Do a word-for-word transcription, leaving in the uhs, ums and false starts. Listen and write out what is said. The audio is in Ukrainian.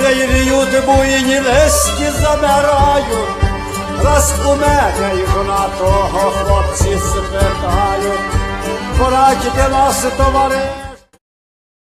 віють буйні листки замирають, раз у мене їх на того хлопці спитають, порадьте нас, товари.